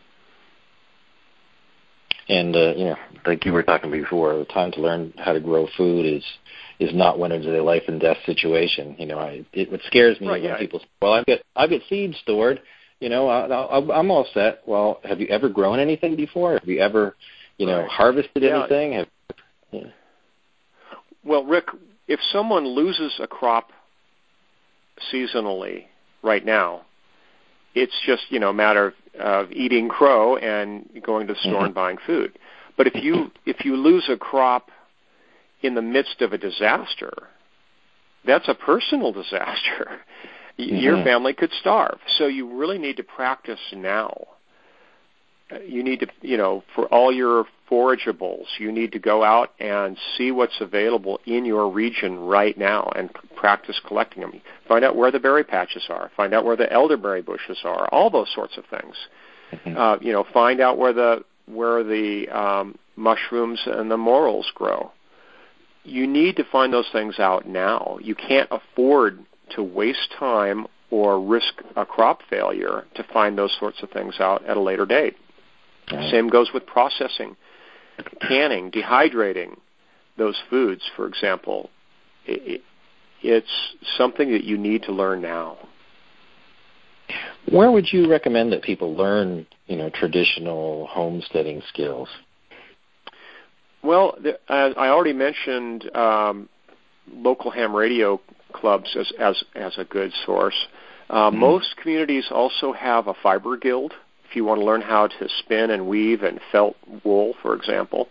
And, like you were talking before, the time to learn how to grow food is not when it's a life and death situation. What scares me when people say, well, I've got seeds stored. I'm all set. Well, have you ever grown anything before? Have you ever, harvested anything? Yeah. Well, Rick, if someone loses a crop seasonally right now, it's just a matter of eating crow and going to the store and buying food. But if you lose a crop in the midst of a disaster, that's a personal disaster. Your family could starve. So you really need to practice now. You need to, for all your forageables, you need to go out and see what's available in your region right now and practice collecting them. Find out where the berry patches are. Find out where the elderberry bushes are. All those sorts of things. Find out where the mushrooms and the morels grow. You need to find those things out now. You can't afford to waste time or risk a crop failure to find those sorts of things out at a later date. Same goes with processing, canning, dehydrating those foods, for example. It's something that you need to learn now. Where would you recommend that people learn, traditional homesteading skills? Well, I already mentioned local ham radio clubs as a good source. Most communities also have a fiber guild. If you want to learn how to spin and weave and felt wool, for example.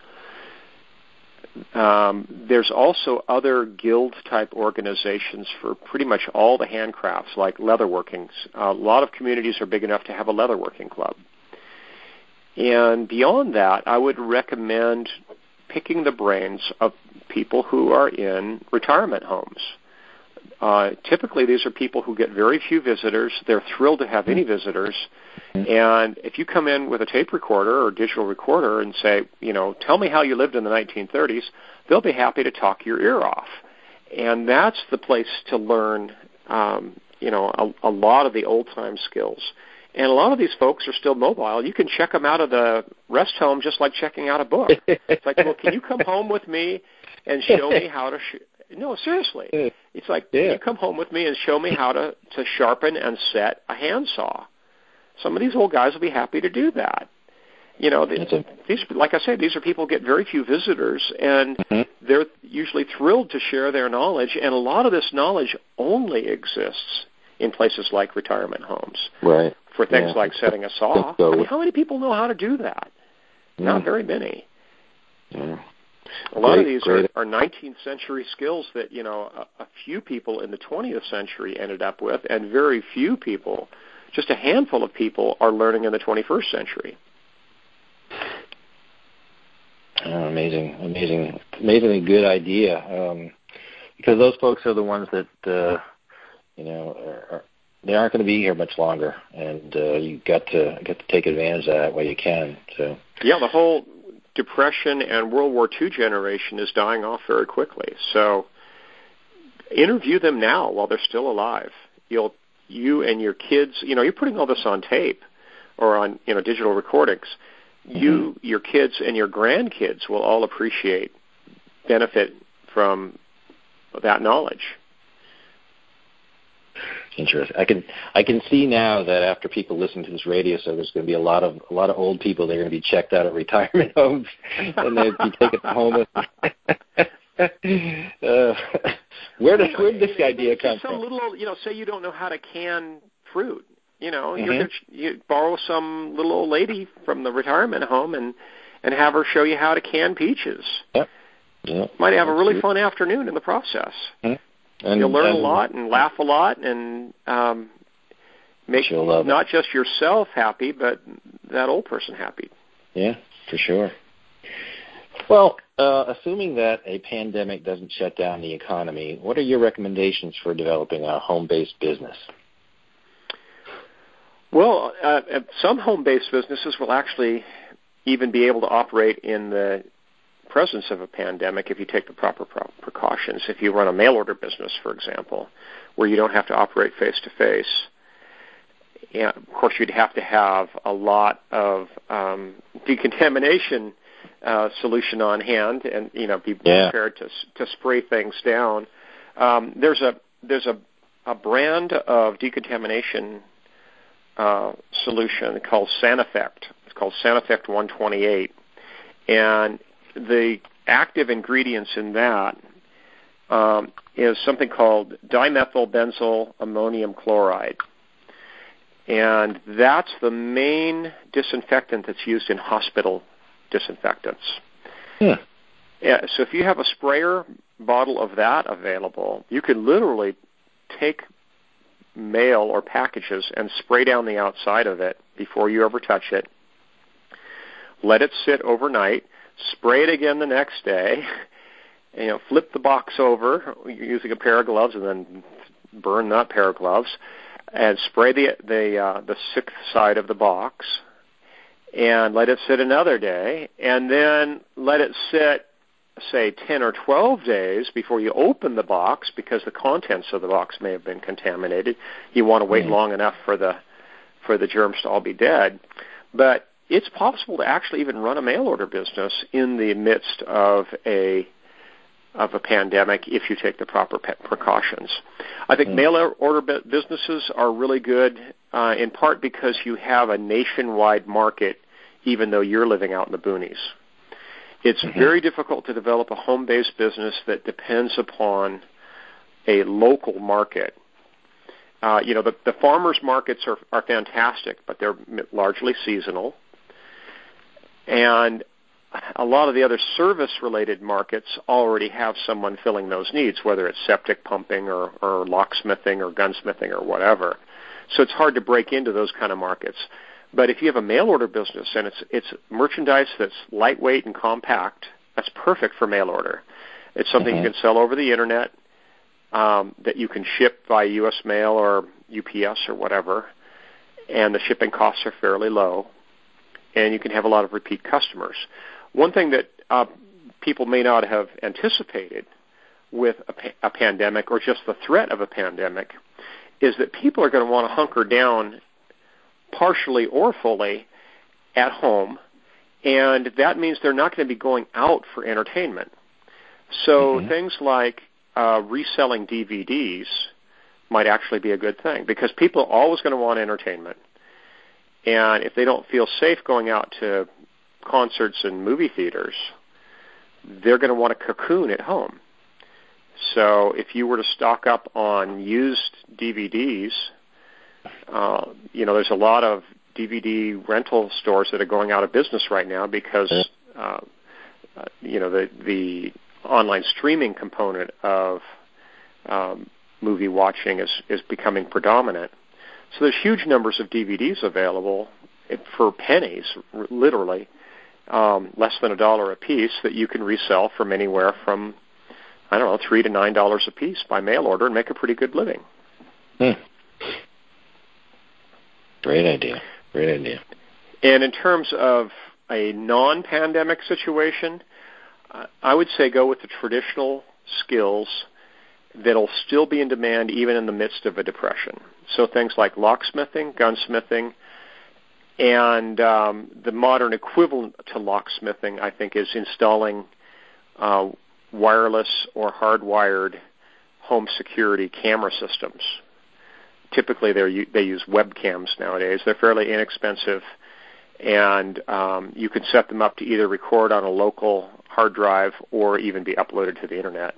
There's also other guild-type organizations for pretty much all the handcrafts, like leatherworking. A lot of communities are big enough to have a leatherworking club. And beyond that, I would recommend picking the brains of people who are in retirement homes. Typically, these are people who get very few visitors. They're thrilled to have any visitors. And if you come in with a tape recorder or digital recorder and say, tell me how you lived in the 1930s, they'll be happy to talk your ear off. And that's the place to learn, a lot of the old-time skills. And a lot of these folks are still mobile. You can check them out of the rest home just like checking out a book. It's like, well, can you come home with me and show me how to No, seriously. It's like, can you come home with me and show me how to sharpen and set a handsaw? Some of these old guys will be happy to do that. these, like I said, these are people who get very few visitors, and they're usually thrilled to share their knowledge, and a lot of this knowledge only exists in places like retirement homes. Right. For things like setting a saw. I mean, how many people know how to do that? Not very many. Yeah. A lot of these are 19th century skills that, a few people in the 20th century ended up with, and very few people, just a handful of people, are learning in the 21st century. Oh, amazingly good idea. Because those folks are the ones that, they aren't going to be here much longer, and you got to take advantage of that while you can. So yeah, the whole Depression and World War II generation is dying off very quickly. So interview them now while they're still alive. You and your kids, you're putting all this on tape or on digital recordings. You, your kids, and your grandkids will all benefit from that knowledge. Interesting. I can see now that after people listen to this radio show, there's going to be a lot of old people that are going to be checked out of retirement homes, and they'd be taken home. Where did this idea come from? Little, say you don't know how to can fruit. You borrow some little old lady from the retirement home and have her show you how to can peaches. Yep. Might have a really fun afternoon in the process. And you'll learn a lot and laugh a lot and make not just yourself happy, but that old person happy. Yeah, for sure. Well, assuming that a pandemic doesn't shut down the economy, what are your recommendations for developing a home-based business? Well, some home-based businesses will actually even be able to operate in the presence of a pandemic if you take the proper precautions. If you run a mail-order business, for example, where you don't have to operate face-to-face, of course you'd have to have a lot of decontamination solution on hand and be prepared to spray things down. There's a brand of decontamination solution called SaniFect. It's called SaniFect 128, and the active ingredients in that is something called dimethyl ammonium chloride. And that's the main disinfectant that's used in hospital disinfectants. Yeah, so if you have a sprayer bottle of that available, you could literally take mail or packages and spray down the outside of it before you ever touch it. Let it sit overnight. Spray it again the next day. Flip the box over using a pair of gloves, and then burn that pair of gloves, and spray the sick side of the box, and let it sit another day, and then let it sit, say, 10 or 12 days before you open the box, because the contents of the box may have been contaminated. You want to wait long enough for the germs to all be dead. But it's possible to actually even run a mail-order business in the midst of a pandemic if you take the proper precautions. I think mail-order businesses are really good in part because you have a nationwide market, even though you're living out in the boonies. It's very difficult to develop a home-based business that depends upon a local market. The farmers' markets are fantastic, but they're largely seasonal. And a lot of the other service-related markets already have someone filling those needs, whether it's septic pumping or locksmithing or gunsmithing or whatever. So it's hard to break into those kind of markets. But if you have a mail-order business and it's merchandise that's lightweight and compact, that's perfect for mail-order. It's something you can sell over the Internet, that you can ship by U.S. mail or UPS or whatever, and the shipping costs are fairly low, and you can have a lot of repeat customers. One thing that people may not have anticipated with a pandemic or just the threat of a pandemic is that people are going to want to hunker down partially or fully at home, and that means they're not going to be going out for entertainment. So things like reselling DVDs might actually be a good thing, because people are always going to want entertainment. And if they don't feel safe going out to concerts and movie theaters, they're going to want a cocoon at home. So if you were to stock up on used DVDs, there's a lot of DVD rental stores that are going out of business right now because, the online streaming component of movie watching is becoming predominant. So there's huge numbers of DVDs available for pennies, literally, less than $1 a piece, that you can resell from anywhere from, $3 to $9 a piece by mail order and make a pretty good living. Great idea. And in terms of a non-pandemic situation, I would say go with the traditional skills that'll still be in demand even in the midst of a depression. So things like locksmithing, gunsmithing, and the modern equivalent to locksmithing, I think, is installing wireless or hardwired home security camera systems. Typically, they use webcams nowadays. They're fairly inexpensive, and you can set them up to either record on a local hard drive or even be uploaded to the Internet.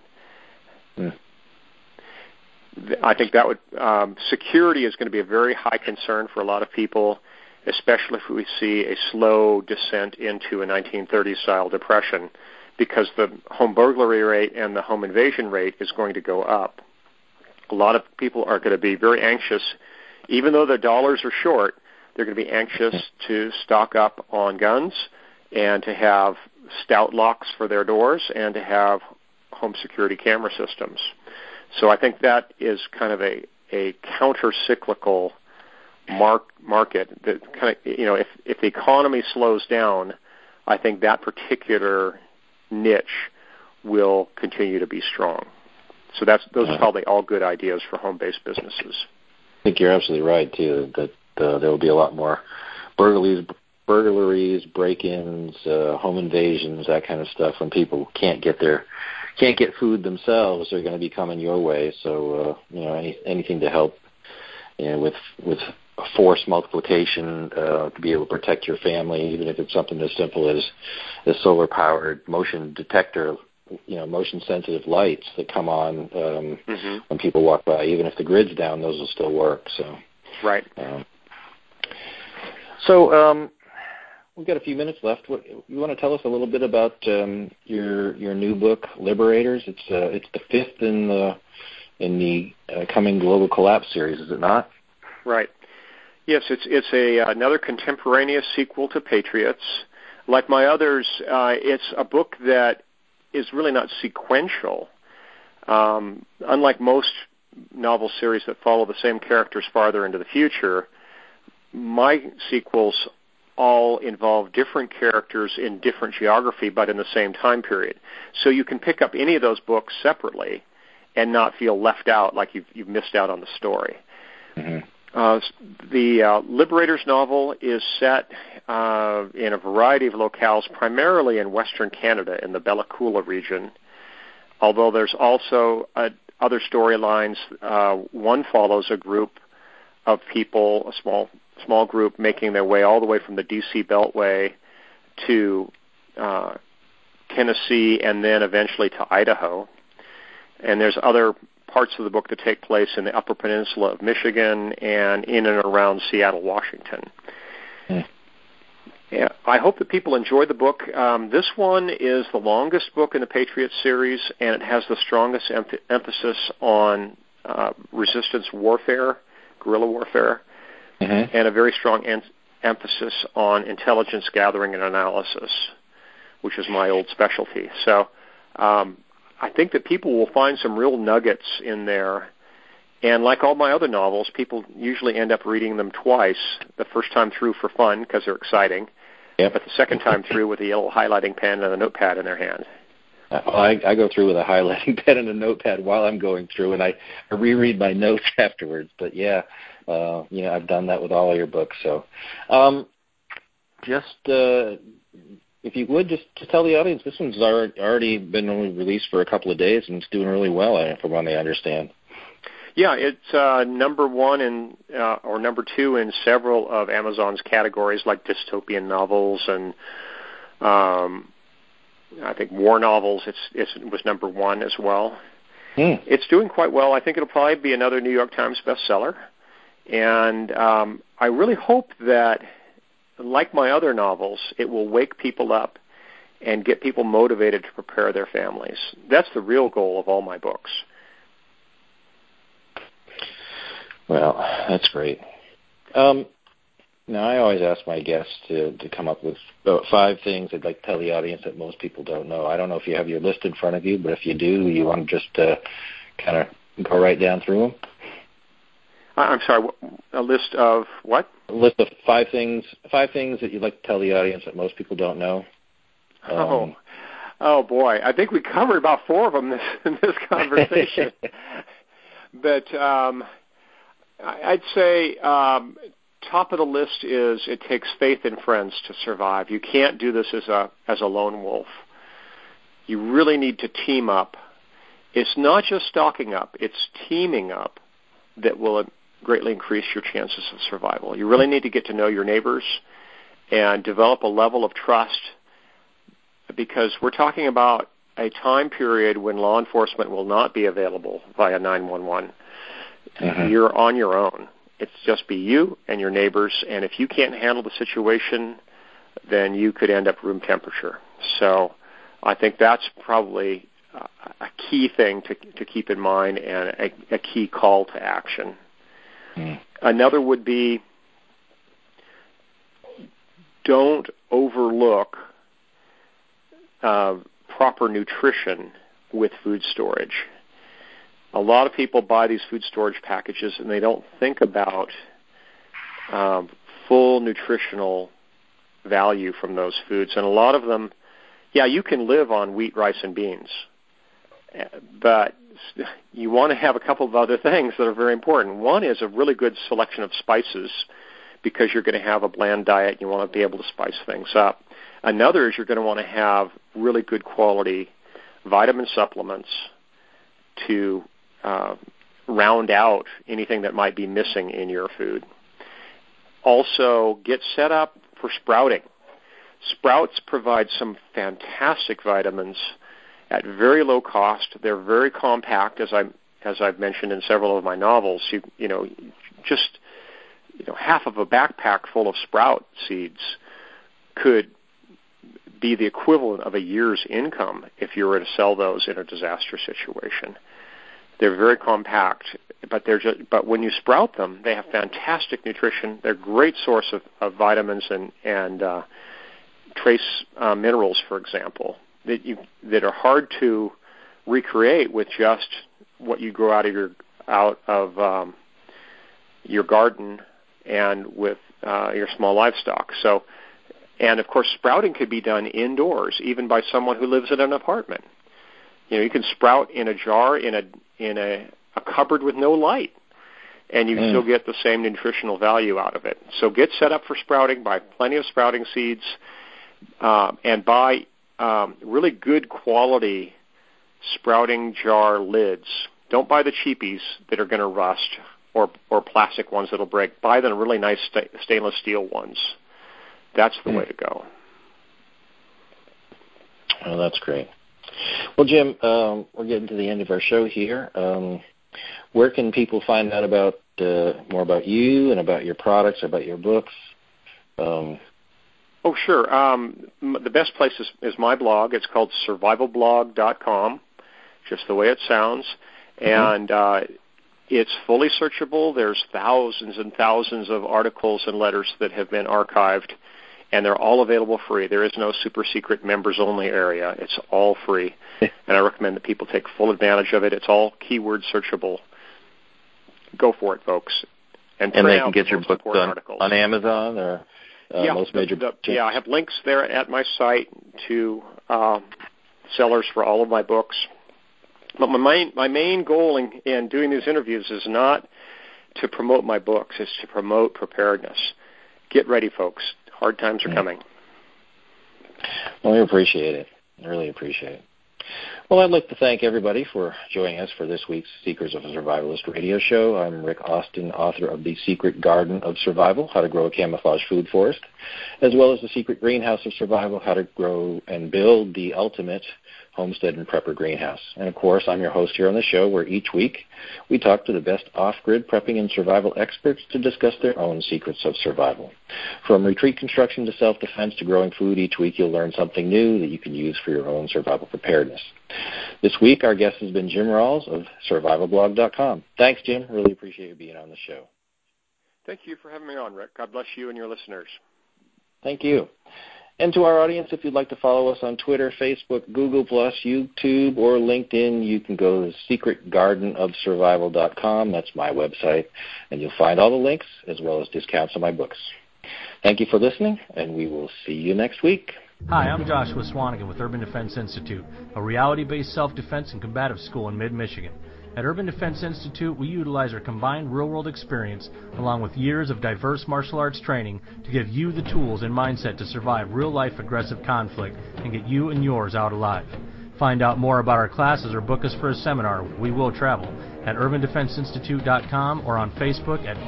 I think that would security is going to be a very high concern for a lot of people, especially if we see a slow descent into a 1930s-style depression, because the home burglary rate and the home invasion rate is going to go up. A lot of people are going to be very anxious, even though their dollars are short, they're going to be anxious to stock up on guns and to have stout locks for their doors and to have home security camera systems. So I think that is kind of a counter-cyclical market that kind of, if the economy slows down, I think that particular niche will continue to be strong. So those are probably all good ideas for home-based businesses. I think you're absolutely right, too, that there will be a lot more burglaries, break-ins, home invasions, that kind of stuff. When people can't get food themselves, they're going to be coming your way. So, anything to help, with force multiplication, to be able to protect your family, even if it's something as simple as solar-powered motion detector, motion-sensitive lights that come on when people walk by. Even if the grid's down, those will still work. So, right. We've got a few minutes left. You want to tell us a little bit about your new book, Liberators? It's the fifth in the coming Global Collapse series, is it not? Right. Yes, it's another contemporaneous sequel to Patriots. Like my others, it's a book that is really not sequential. Unlike most novel series that follow the same characters farther into the future, my sequels all involve different characters in different geography, but in the same time period. So you can pick up any of those books separately and not feel left out, like you've missed out on the story. The Liberators novel is set in a variety of locales, primarily in Western Canada, in the Bella Coola region, although there's also other storylines. One follows a group of people, a small group, making their way all the way from the D.C. Beltway to Tennessee and then eventually to Idaho. And there's other parts of the book that take place in the Upper Peninsula of Michigan and in and around Seattle, Washington. Yeah, I hope that people enjoy the book. This one is the longest book in the Patriot series, and it has the strongest emphasis on resistance warfare, guerrilla warfare, and a very strong emphasis on intelligence gathering and analysis, which is my old specialty. So I think that people will find some real nuggets in there. And like all my other novels, people usually end up reading them twice, the first time through for fun because they're exciting, but the second time through with a little highlighting pen and a notepad in their hand. I go through with a highlighting pen and a notepad while I'm going through, and I reread my notes afterwards. But, I've done that with all of your books. So if you would, just tell the audience, this one's already been only released for a couple of days, and it's doing really well, from what I understand. Yeah, it's number one or number two in several of Amazon's categories, like dystopian novels and I think war novels, it was number 1 as well. It's doing quite well. I think it'll probably be another New York Times bestseller. And I really hope that, like my other novels, it will wake people up and get people motivated to prepare their families. That's the real goal of all my books. Well, that's great. Now, I always ask my guests to come up with 5 things they'd like to tell the audience that most people don't know. I don't know if you have your list in front of you, but if you do, you want to just kind of go right down through them? I'm sorry, a list of what? A list of 5 things that you'd like to tell the audience that most people don't know. Oh boy, I think we covered about 4 of them in this conversation. But I'd say top of the list is it takes faith in friends to survive. You can't do this as a lone wolf. You really need to team up. It's not just stocking up, it's teaming up that will greatly increase your chances of survival. You really need to get to know your neighbors and develop a level of trust, because we're talking about a time period when law enforcement will not be available via 911. You're on your own. It's just be you and your neighbors, and if you can't handle the situation, then you could end up room temperature. So I think that's probably a key thing to keep in mind, and a key call to action. Another would be, don't overlook proper nutrition with food storage. A lot of people buy these food storage packages and they don't think about full nutritional value from those foods. And a lot of them, you can live on wheat, rice, and beans, but you want to have a couple of other things that are very important. One is a really good selection of spices, because you're going to have a bland diet and you want to be able to spice things up. Another is you're going to want to have really good quality vitamin supplements to round out anything that might be missing in your food. Also, get set up for sprouting. Sprouts provide some fantastic vitamins at very low cost. They're very compact, as I've mentioned in several of my novels. Just half of a backpack full of sprout seeds could be the equivalent of a year's income if you were to sell those in a disaster situation. They're very compact, but when you sprout them, they have fantastic nutrition. They're a great source of vitamins and trace minerals, for example, that are hard to recreate with just what you grow out of your garden and with your small livestock. So, and of course, sprouting could be done indoors, even by someone who lives in an apartment. You can sprout in a jar in a cupboard with no light, and you still get the same nutritional value out of it. So get set up for sprouting, buy plenty of sprouting seeds, and buy really good quality sprouting jar lids. Don't buy the cheapies that are going to rust or plastic ones that will break. Buy the really nice stainless steel ones. That's the way to go. Oh, that's great. Well, Jim, we're getting to the end of our show here. Where can people find out about more about you and about your products, about your books? Oh, sure. The best place is my blog. It's called survivalblog.com, just the way it sounds. And it's fully searchable. There's thousands and thousands of articles and letters that have been archived, and they're all available free. There is no super secret members-only area. It's all free, and I recommend that people take full advantage of it. It's all keyword searchable. Go for it, folks. And they can get your book on Amazon or most major books? Yeah, I have links there at my site to sellers for all of my books. But my main goal in doing these interviews is not to promote my books. It's to promote preparedness. Get ready, folks. Hard times are coming. Well, we appreciate it. I really appreciate it. Well, I'd like to thank everybody for joining us for this week's Secrets of a Survivalist radio show. I'm Rick Austin, author of The Secret Garden of Survival, How to Grow a Camouflage Food Forest, as well as The Secret Greenhouse of Survival, How to Grow and Build the Ultimate Homestead and Prepper Greenhouse. And, of course, I'm your host here on the show, where each week we talk to the best off-grid prepping and survival experts to discuss their own secrets of survival. From retreat construction to self-defense to growing food, each week you'll learn something new that you can use for your own survival preparedness. This week, our guest has been Jim Rawls of survivalblog.com. Thanks, Jim. Really appreciate you being on the show. Thank you for having me on, Rick. God bless you and your listeners. Thank you. And to our audience, if you'd like to follow us on Twitter, Facebook, Google+, YouTube, or LinkedIn, you can go to secretgardenofsurvival.com. That's my website, and you'll find all the links as well as discounts on my books. Thank you for listening, and we will see you next week. Hi, I'm Joshua Swanigan with Urban Defense Institute, a reality-based self-defense and combative school in mid-Michigan. At Urban Defense Institute, we utilize our combined real-world experience along with years of diverse martial arts training to give you the tools and mindset to survive real-life aggressive conflict and get you and yours out alive. Find out more about our classes or book us for a seminar, We Will Travel, at urbandefenseinstitute.com or on Facebook at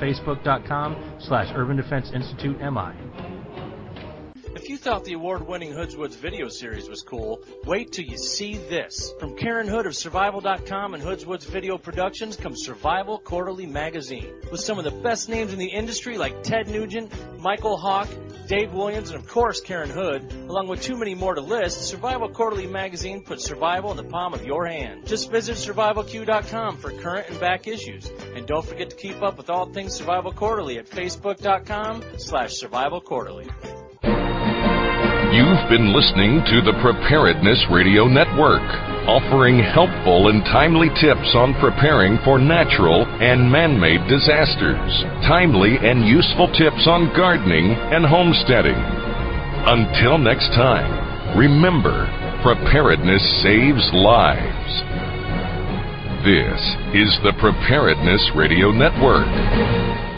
facebook.com/urbandefenseinstitutemi. If you thought the award-winning Hoodswoods video series was cool, wait till you see this. From Karen Hood of Survival.com and Hoodswoods Video Productions comes Survival Quarterly Magazine. With some of the best names in the industry like Ted Nugent, Michael Hawk, Dave Williams, and of course Karen Hood, along with too many more to list, Survival Quarterly Magazine puts survival in the palm of your hand. Just visit SurvivalQ.com for current and back issues. And don't forget to keep up with all things Survival Quarterly at Facebook.com/Survival Quarterly. You've been listening to the Preparedness Radio Network, offering helpful and timely tips on preparing for natural and man-made disasters. Timely and useful tips on gardening and homesteading. Until next time, remember, preparedness saves lives. This is the Preparedness Radio Network.